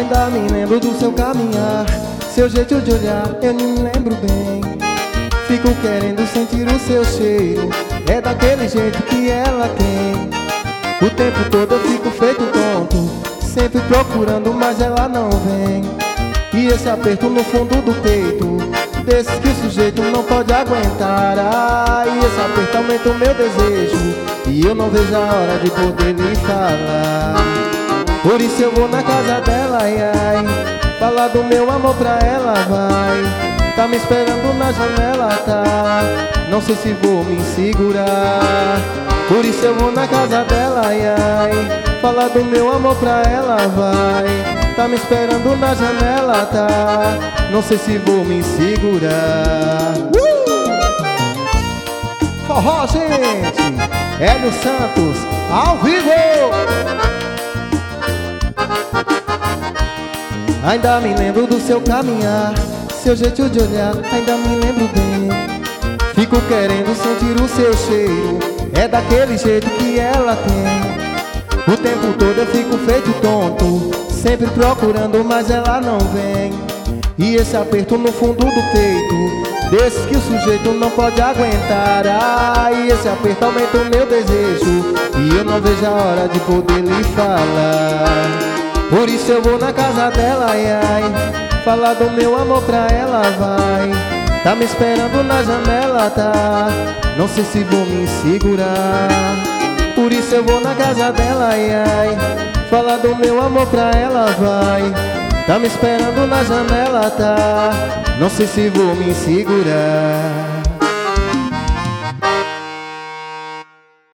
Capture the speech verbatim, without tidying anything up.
Ainda me lembro do seu caminhar, seu jeito de olhar, eu me lembro bem. Fico querendo sentir o seu cheiro, é daquele jeito que ela tem. O tempo todo eu fico feito tonto, sempre procurando, mas ela não vem. E esse aperto no fundo do peito, desses que o sujeito não pode aguentar. Ah, e esse aperto aumenta o meu desejo, e eu não vejo a hora de poder lhe falar. Por isso eu vou na casa dela, ai, ai, falar do meu amor pra ela, vai. Tá me esperando na janela, tá? Não sei se vou me segurar. Por isso eu vou na casa dela, ai, ai, falar do meu amor pra ela, vai. Tá me esperando na janela, tá? Não sei se vou me segurar. uh! Forró, gente! Hélio Santos, ao vivo! Ainda me lembro do seu caminhar, seu jeito de olhar, ainda me lembro bem. Fico querendo sentir o seu cheiro, é daquele jeito que ela tem. O tempo todo eu fico feito tonto, sempre procurando, mas ela não vem. E esse aperto no fundo do peito, desses que o sujeito não pode aguentar. Ah, e esse aperto aumenta o meu desejo, e eu não vejo a hora de poder lhe falar. Por isso eu vou na casa dela, ai, ai, falar do meu amor pra ela, vai. Tá me esperando na janela, tá? Não sei se vou me segurar. Por isso eu vou na casa dela, ai, ai, falar do meu amor pra ela, vai. Tá me esperando na janela, tá? Não sei se vou me segurar.